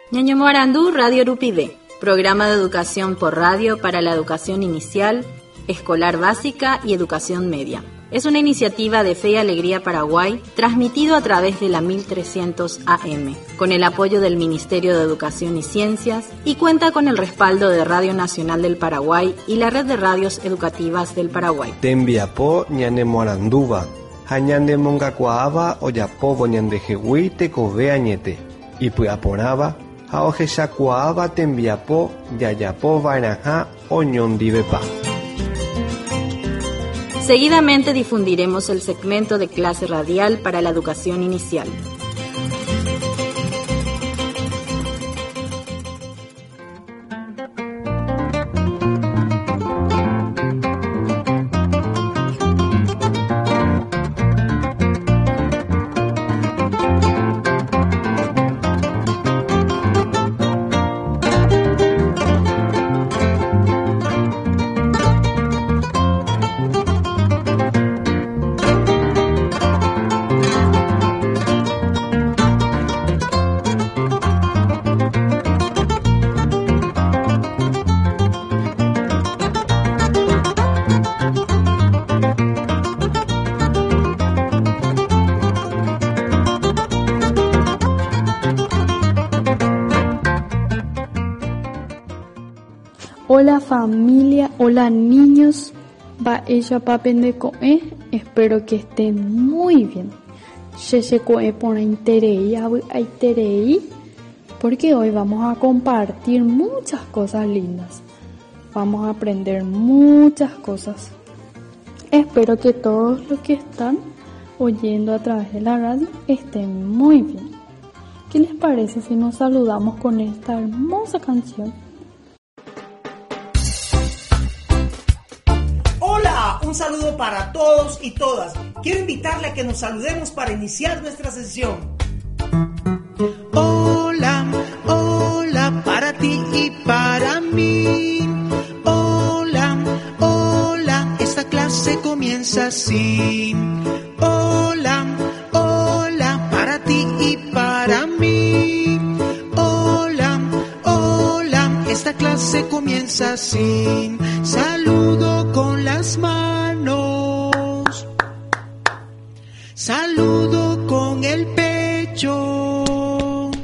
Ñaño Morandú, Radio Rupide, programa de educación por radio para la educación inicial, escolar básica y educación media. Es una iniciativa de Fe y Alegría Paraguay, transmitido a través de la 1300 AM, con el apoyo del Ministerio de Educación y Ciencias, y cuenta con el respaldo de Radio Nacional del Paraguay y la Red de Radios Educativas del Paraguay. Tembiapo ñane Moranduba, hañande mongacuaaba oyapobo ñande jehui tekove añete, y puyaporaba, haojeshakuaaba tembiapo yayapo vainaja oñondivepa. Seguidamente difundiremos el segmento de clase radial para la educación inicial. Hola familia, hola niños, va ella papende coe, espero que estén muy bien. Se coe por interei, porque hoy vamos a compartir muchas cosas lindas. Vamos a aprender muchas cosas. Espero que todos los que están oyendo a través de la radio estén muy bien. ¿Qué les parece si nos saludamos con esta hermosa canción? Un saludo para todos y todas. Quiero invitarle a que nos saludemos para iniciar nuestra sesión. Hola, hola para ti y para mí. Hola, hola, esta clase comienza así. Hola, hola para ti y para mí. Hola, hola, esta clase comienza así. Saludo con las manos. Saludo con el pecho,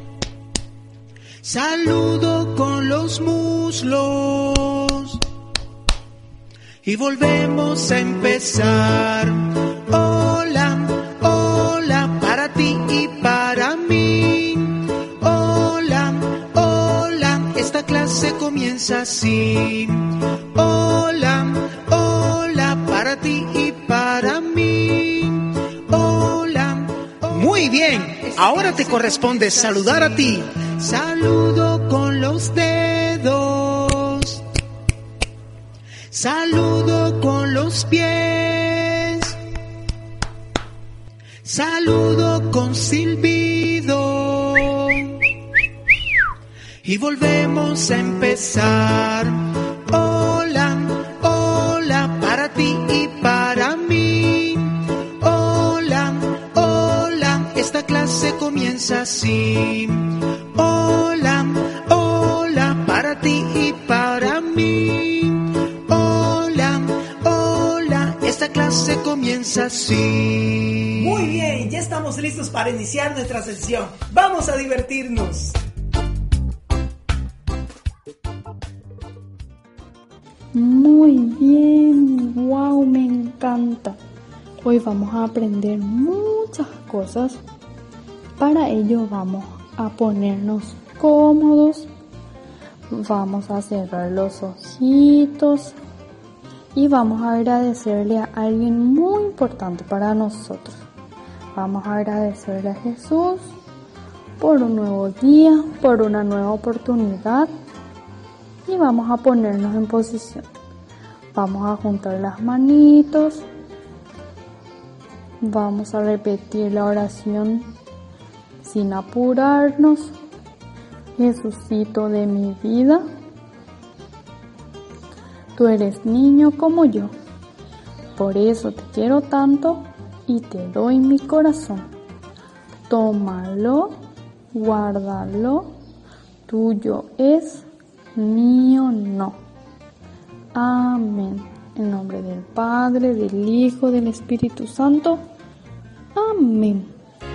saludo con los muslos y volvemos a empezar. Hola, hola para ti y para mí. Hola, hola, esta clase comienza así. Hola, hola para ti y para mí. Muy bien, ahora te corresponde saludar a ti. Saludo con los dedos, saludo con los pies, saludo con silbido y volvemos a empezar. Hola, hola para ti y para mí. Esta clase comienza así. Hola, hola para ti y para mí. Hola, hola, esta clase comienza así. Muy bien, ya estamos listos para iniciar nuestra sesión. Vamos a divertirnos. Muy bien, wow, me encanta. Hoy vamos a aprender muchas cosas. Para ello vamos a ponernos cómodos, vamos a cerrar los ojitos y vamos a agradecerle a alguien muy importante para nosotros. Vamos a agradecerle a Jesús por un nuevo día, por una nueva oportunidad y vamos a ponernos en posición. Vamos a juntar las manitos, vamos a repetir la oración sin apurarnos. Jesucito de mi vida, tú eres niño como yo, por eso te quiero tanto y te doy mi corazón. Tómalo, guárdalo, tuyo es, mío no. Amén. En nombre del Padre, del Hijo, del Espíritu Santo. Amén.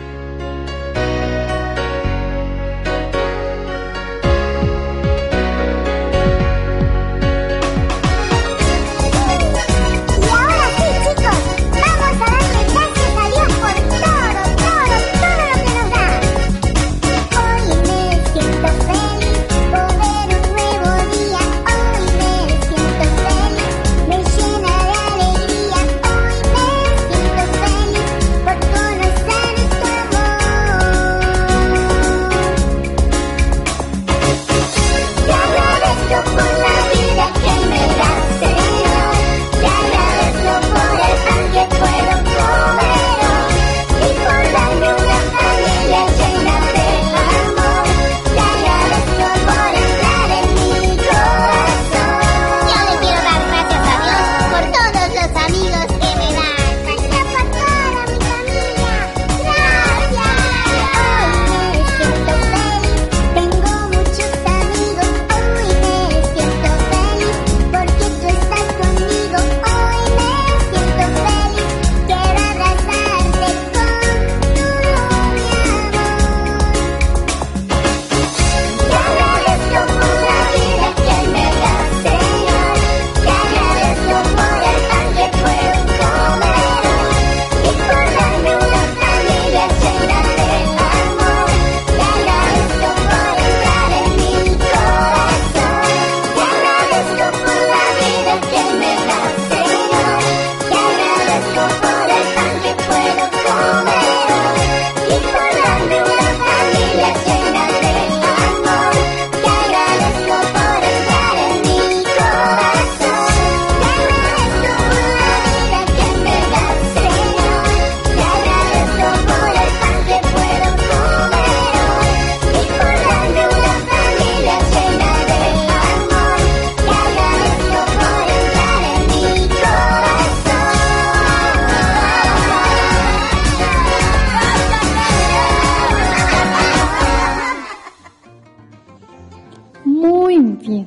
Bien,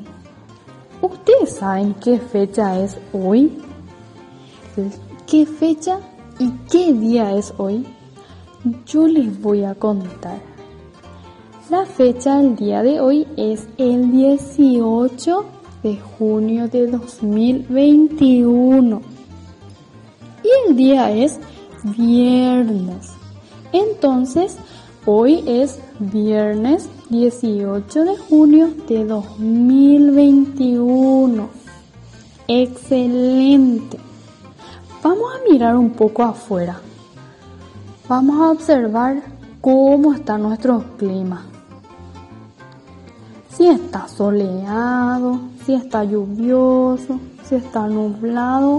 ¿ustedes saben qué fecha es hoy? ¿Qué fecha y qué día es hoy? Yo les voy a contar. La fecha del día de hoy es el 18 de junio de 2021. Y el día es viernes. Entonces, hoy es viernes 18 de junio de 2021. Excelente. Vamos a mirar un poco afuera. Vamos a observar cómo está nuestro clima. Si está soleado, si está lluvioso, si está nublado.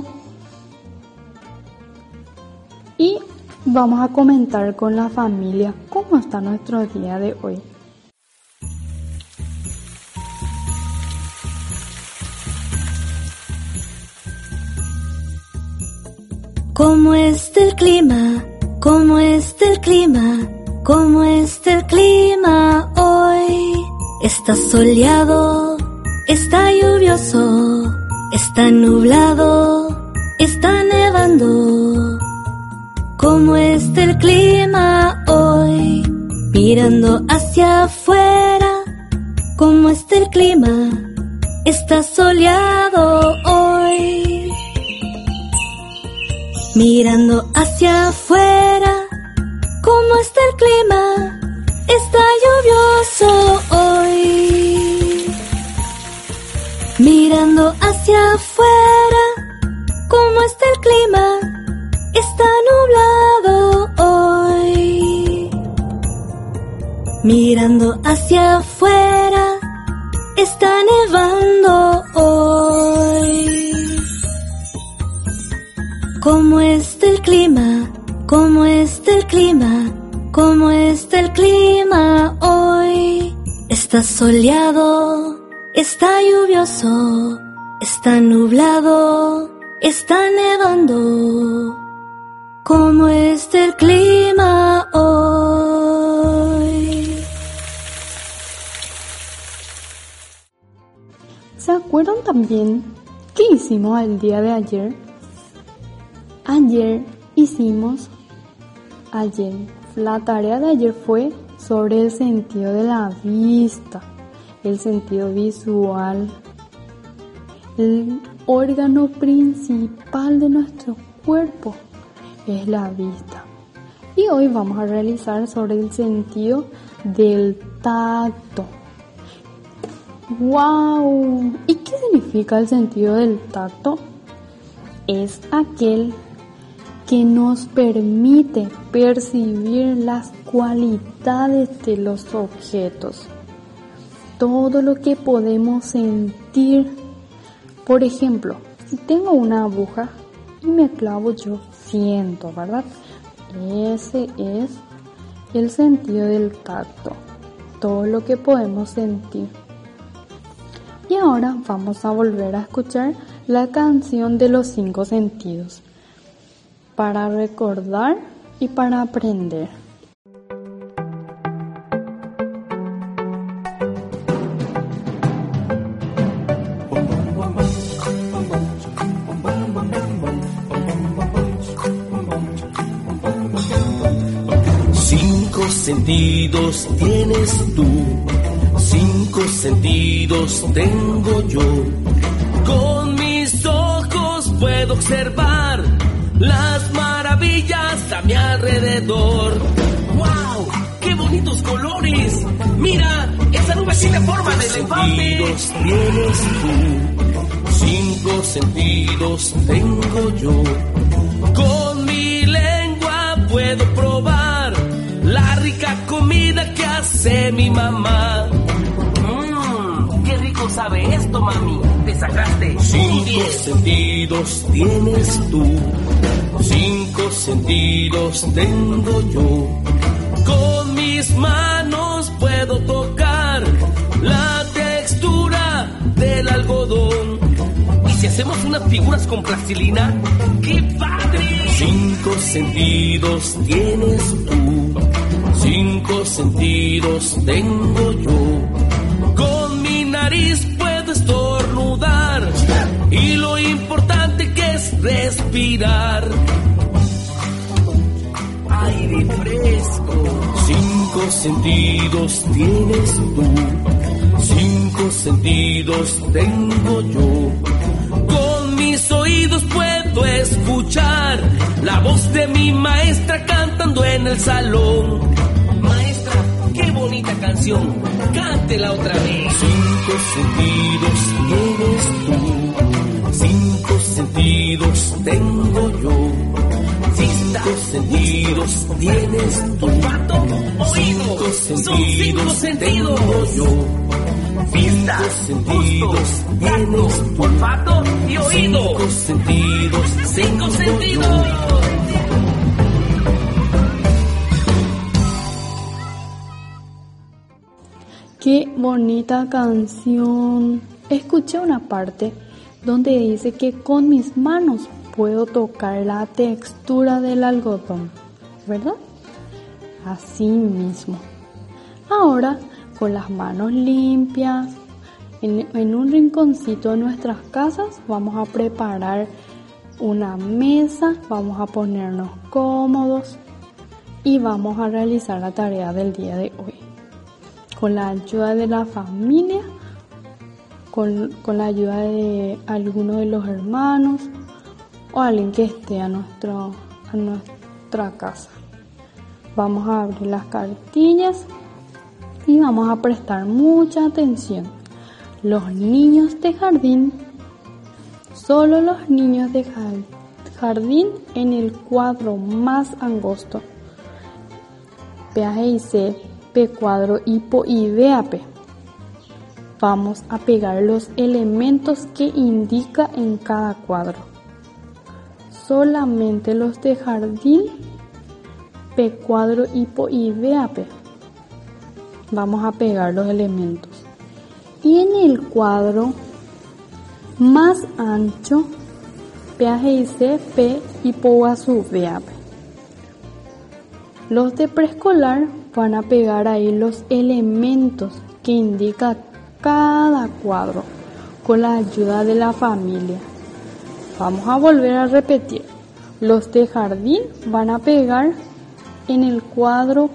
Y vamos a comentar con la familia cómo está nuestro día de hoy. ¿Cómo está el clima? ¿Cómo está el clima? ¿Cómo está el clima hoy? Está soleado, está lluvioso, está nublado, está nevando. ¿Cómo está el clima hoy? Mirando hacia afuera. ¿Cómo está el clima? Está soleado hoy. Mirando hacia afuera, ¿cómo está el clima? Está lluvioso hoy. Mirando hacia afuera, ¿cómo está el clima? Está nublado hoy. Mirando hacia afuera, está nevando hoy. ¿Cómo está el clima? ¿Cómo está el clima? ¿Cómo está el clima hoy? Está soleado, está lluvioso, está nublado, está nevando. ¿Cómo está el clima hoy? ¿Recuerdan también qué hicimos el día de ayer? La tarea de ayer fue sobre el sentido de la vista, el sentido visual, el órgano principal de nuestro cuerpo es la vista. Y hoy vamos a realizar sobre el sentido del tacto. ¡Wow! ¿Y qué significa el sentido del tacto? Es aquel que nos permite percibir las cualidades de los objetos. Todo lo que podemos sentir. Por ejemplo, si tengo una aguja y me clavo, yo siento, ¿verdad? Ese es el sentido del tacto. Todo lo que podemos sentir. Y ahora vamos a volver a escuchar la canción de los 5 sentidos para recordar y para aprender. Cinco sentidos tienes tú, 5 sentidos tengo yo. Con mis ojos puedo observar las maravillas a mi alrededor. ¡Wow! ¡Qué bonitos colores! ¡Mira! ¡Esa nube tiene forma de elefante! 5 sentidos tienes tú, 5 sentidos tengo yo. Con mi lengua puedo probar la rica comida que hace mi mamá. ¡Qué rico sabe esto, mami! ¡Te sacaste! 5 sentidos tienes tú, 5 sentidos tengo yo. Con mis manos puedo tocar la textura del algodón. ¿Y si hacemos unas figuras con plastilina? ¡Qué padre! 5 sentidos tienes tú, 5 sentidos tengo yo. Con mi nariz puedo estornudar y lo importante que es respirar. Aire fresco. 5 sentidos tienes tú, 5 sentidos tengo yo. Con mis oídos puedo escuchar la voz de mi maestra cantando en el salón. Maestra, qué bonita canción, cántela otra vez. 5 sentidos tienes tú, 5 sentidos tengo yo. 5 sentidos tienes tú, olfato, oído, son 5 sentidos yo. Vista, sentidos tienes tú, olfato y oído. 5 sentidos. ¡Qué bonita canción! Escuché una parte donde dice que con mis manos puedo tocar la textura del algodón, ¿verdad? Así mismo. Ahora, con las manos limpias, en un rinconcito de nuestras casas, vamos a preparar una mesa, vamos a ponernos cómodos y vamos a realizar la tarea del día de hoy. Con la ayuda de la familia, con la ayuda de alguno de los hermanos o alguien que esté a nuestra casa. Vamos a abrir las cartillas y vamos a prestar mucha atención. Los niños de jardín, solo los niños de jardín en el cuadro más angosto. P, C, P cuadro, hipo y VAP. Vamos a pegar los elementos que indica en cada cuadro. Solamente los de jardín, P cuadro, hipo y VAP. Vamos a pegar los elementos. Y en el cuadro más ancho, PAGIC, P, hipo a su VAP. Los de preescolar van a pegar ahí los elementos que indica cada cuadro. con la ayuda de la familia. Vamos a volver a repetir. Los de jardín van a pegar en el cuadro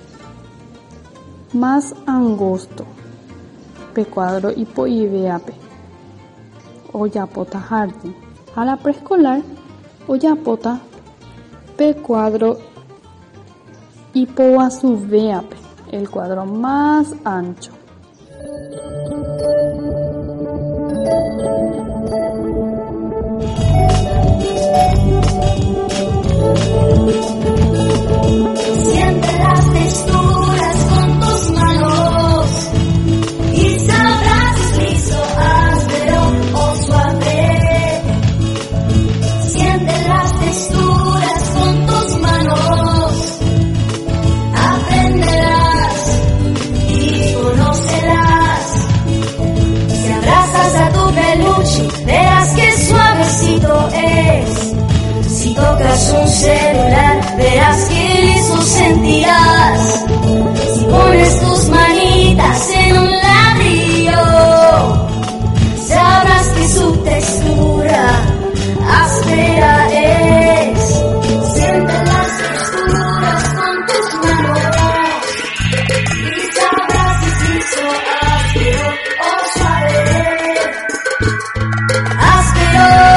más angosto. P cuadro hipo y veap. Oyapota jardín. A la preescolar, oyapota P cuadro hipo a su veap, el cuadro más ancho. Siente las texturas con tus manos y sabrás si es liso, áspero o suave. Siente las texturas con tus manos, aprenderás y conocerás. Si abrazas a tu peluche, verás que suavecito es. Si tocas un celular, verás que liso sentirás. Si pones tus manitas en un ladrillo, sabrás que su textura áspera es. Siente las texturas con tus manos y sabrás si es liso, áspero o suave. Áspero,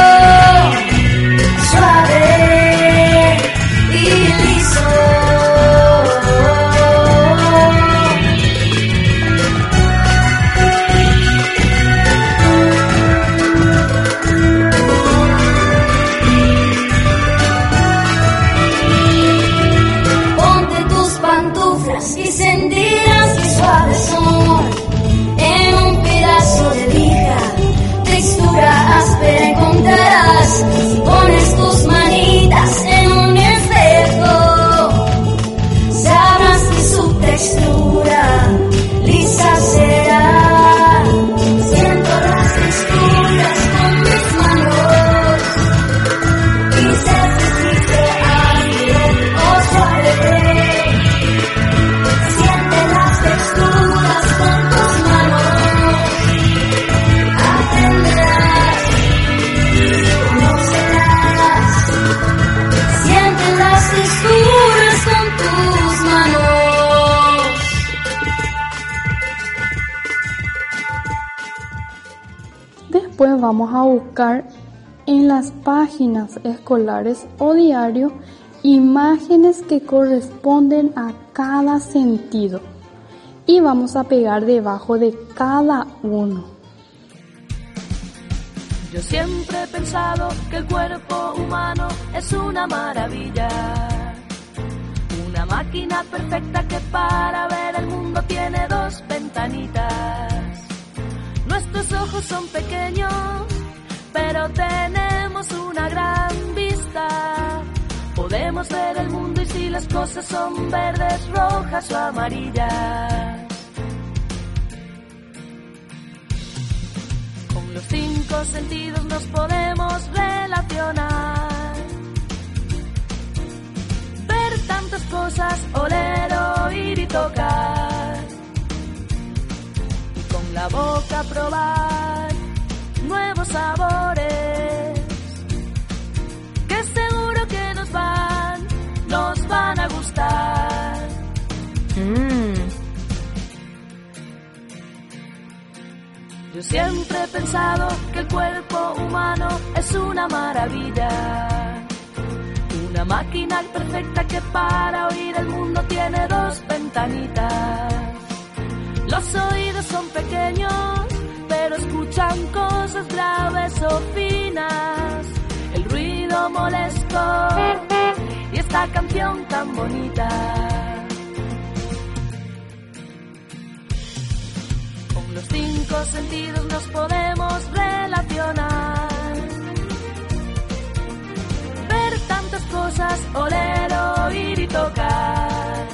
si pones tus manitas en un espejo, sabrás que su textura lisa será. Siento las texturas con mis manos y sé si es áspero o suave. Siente las texturas con tus manos, aprenderás. Siente las texturas con tus manos. Después vamos a buscar en las páginas escolares o diario imágenes que corresponden a cada sentido y vamos a pegar debajo de cada uno. Yo siempre he pensado que el cuerpo humano es una maravilla, una máquina perfecta que para ver el mundo tiene dos ventanitas. Nuestros ojos son pequeños, pero tenemos una gran vista. Podemos ver el mundo y si las cosas son verdes, rojas o amarillas. Con los 5 sentidos nos podemos relacionar, ver tantas cosas, oler, oír y tocar. Y con la boca probar nuevos sabores, que seguro que nos van a gustar. Yo siempre he pensado que el cuerpo humano es una maravilla, una máquina perfecta que para oír el mundo tiene dos ventanitas. Los oídos son pequeños, pero escuchan cosas graves o finas, el ruido molesto y esta canción tan bonita. Con los 5 sentidos nos podemos relacionar, ver tantas cosas, oler, oír y tocar.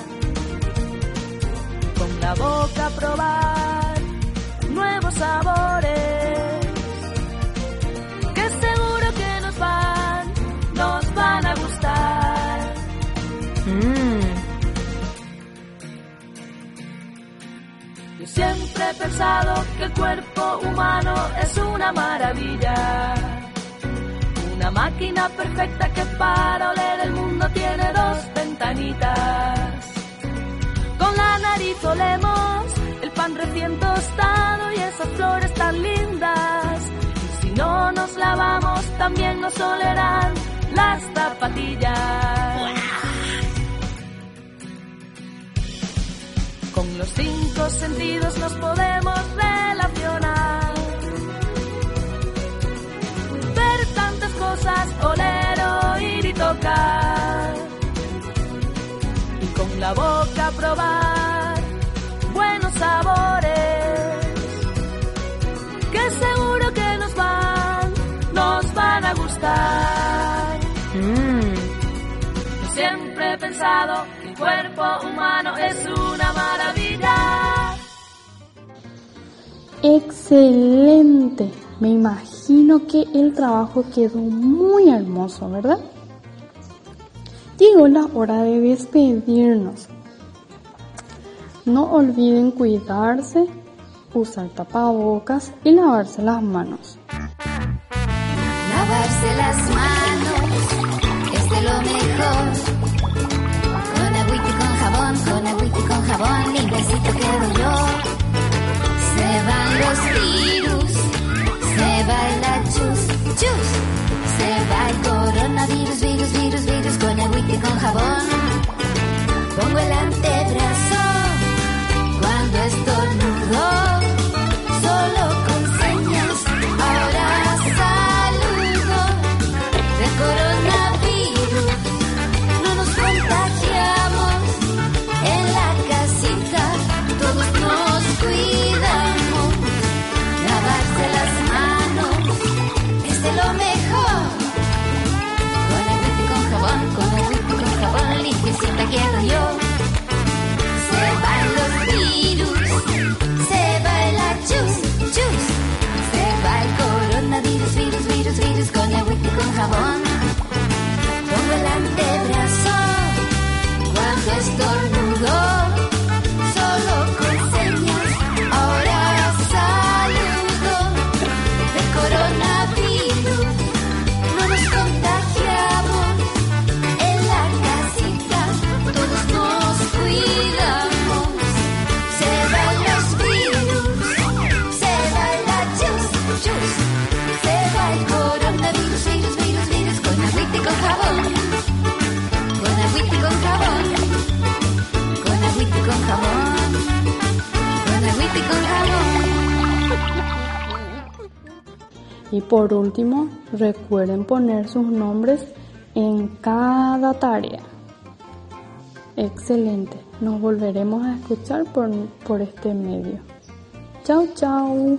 Con la boca probar nuevos sabores, que seguro que nos van a gustar. Yo siempre he he pensado que el cuerpo humano es una maravilla. Una máquina perfecta que para oler el mundo tiene dos ventanitas. Con la nariz olemos el pan recién tostado y esas flores tan lindas. Y si no nos lavamos también nos olerán las zapatillas. Con los 5 sentidos nos podemos relacionar. Ver tantas cosas, oler, oír y tocar. Y con la boca probar buenos sabores que seguro que nos van a gustar. Yo siempre he pensado que el cuerpo humano es una maravilla. Excelente. Me imagino que el trabajo quedó muy hermoso, ¿verdad? Llegó la hora de despedirnos. No olviden cuidarse, usar tapabocas y lavarse las manos. Lavarse las manos es de lo mejor. Con agüita y con jabón, limpiecito quedo yo. Se van los virus, se va el chus, chus. Se va el coronavirus, virus, con agüita y con jabón. Pongo el antebrazo cuando estornudo, solo con señas, ahora saludo. Del coronavirus no nos contagiamos, en la casita todos nos cuidamos. Lavarse las manos es de lo mejor. Con agüita y con jabón, limpiecita quedo yo. Se van los virus, se va el achus, chus. Se va el coronavirus, virus, con agüita y con jabón. Pongo el antebrazo cuando estornudo, solo con señas, ahora saludo. Del coronavirus no nos contagiamos, en la casita todos nos cuidamos. Se van los virus, se va el achus, chus. Se va el coronavirus, virus, con agüita y con jabón. Con agüita y con jabón. Con agüita y con jabón. Con agüita y con jabón. Y por último, recuerden poner sus nombres en cada tarea. Excelente. Nos volveremos a escuchar por este medio. Chau, chau.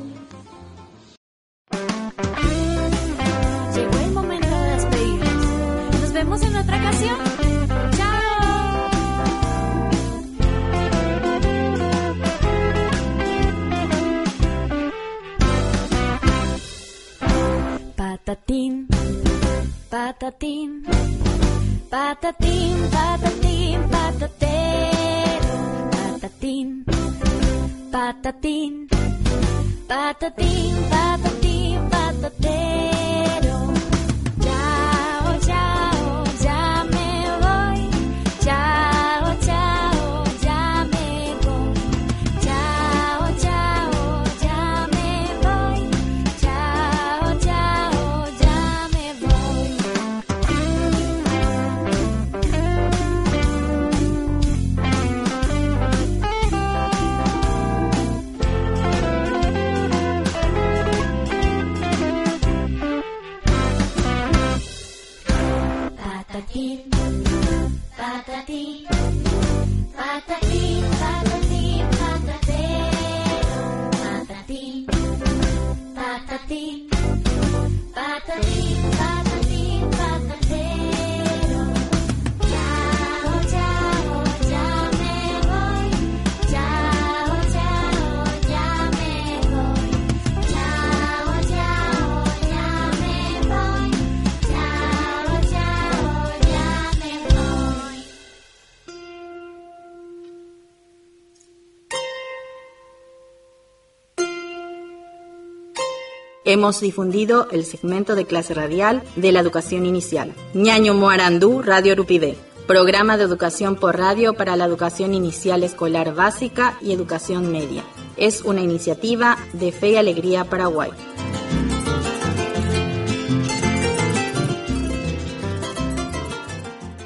Llegó el momento de despedirnos. Nos vemos en otra ocasión. ¡Chao! Patatín, patatín, patatín, patatín, patatero. Patatín, patatín, patatín, patatín, patatero. Chao, chao, ya me voy. Chao, chao, ya me voy. Chao, chao, ya me voy. Chao, chao, ya me voy. Patatín, patatín, patatín, patatín, patatero. Patatín, patatín, patatín, patatín, patatero. Chao, chao, ya me voy. Chao, chao, ya me voy. Chao, chao, ya me voy. Chao, chao, ya me voy. hemos difundido el segmento de clase radial de la educación inicial. Ñaño Moarandú, Radio Rupidé. Programa de educación por radio para la educación inicial escolar básica y educación media. Es una iniciativa de Fe y Alegría Paraguay.